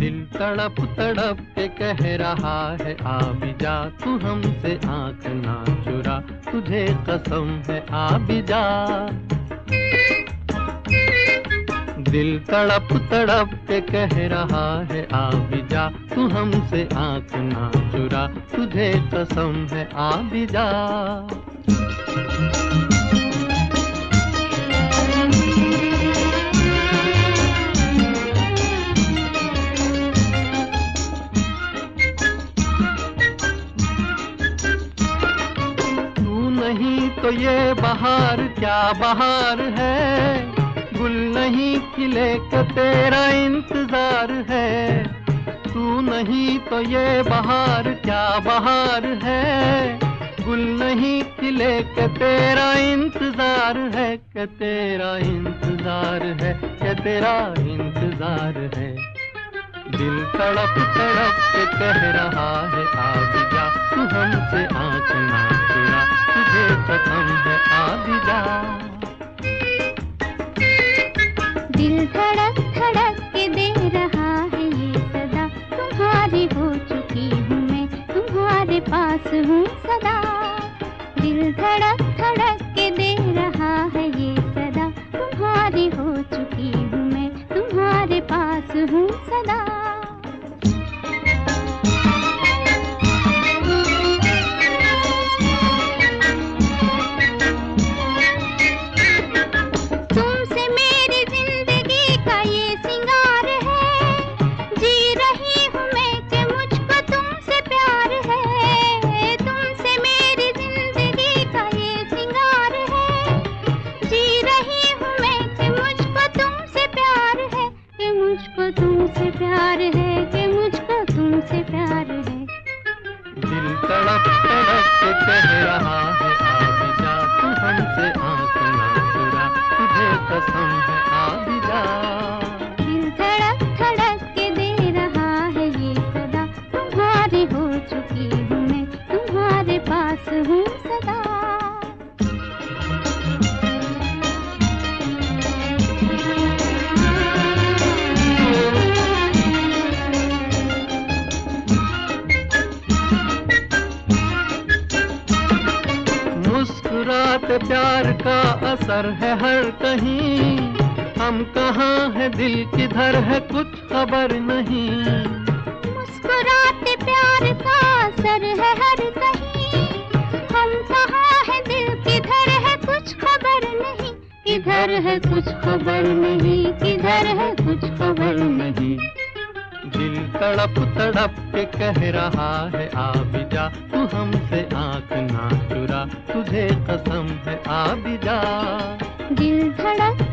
दिल तड़प तड़प के कह रहा है आ भी जा, तू हमसे आँख ना चुरा, तुझे कसम है आ भी जा। दिल तड़प तड़प के कह रहा है आ भी जा, तू हमसे आँख ना चुरा, तुझे कसम है आ भी जा। नहीं तो ये बहार क्या बहार है, गुल नहीं खिले का तेरा इंतजार है। तू नहीं तो ये बहार क्या बहार है, गुल नहीं खिले का तेरा इंतजार है, कि तेरा इंतजार है, कि तेरा इंतजार है। दिल तड़प तड़प के कह रहा है आ भी जा, तू हमसे आँख ना चुरा, तुझे कसम है आ भी जा। दिल धड़क धड़क के दे रहा है ये सदा, तुम्हारी हो चुकी हूँ मैं, तुम्हारे पास हूँ सदा। दिल धड़क धड़क के दे रहा है ये सदा, तुम्हारी हो चुकी हूँ मैं, तुम्हारे पास हूँ सदा। तुमसे प्यार है कि मुझको तुमसे प्यार है। दिल तड़प तड़प के कह रहा है आ भी जा, तू हमसे आँख ना चुरा, तुझे कसम है आ भी जा। दिल धड़क धड़क के दे रहा है ये सदा, तुम्हारी हो चुकी हूँ मैं, तुम्हारे पास हूँ सदा। मुस्कुराते प्यार का असर है हर कहीं, हम कहाँ है दिल किधर है कुछ खबर नहीं। मुस्कुराते प्यार का असर है हर कहीं, हम कहाँ है दिल किधर है कुछ खबर नहीं। किधर है कुछ खबर नहीं, किधर है कुछ खबर नहीं। दिल तड़प तड़प के कह रहा है आ भी जा, तू हमसे आँख ना चुरा, तुझे कसम है आ भी जा। दिल धड़क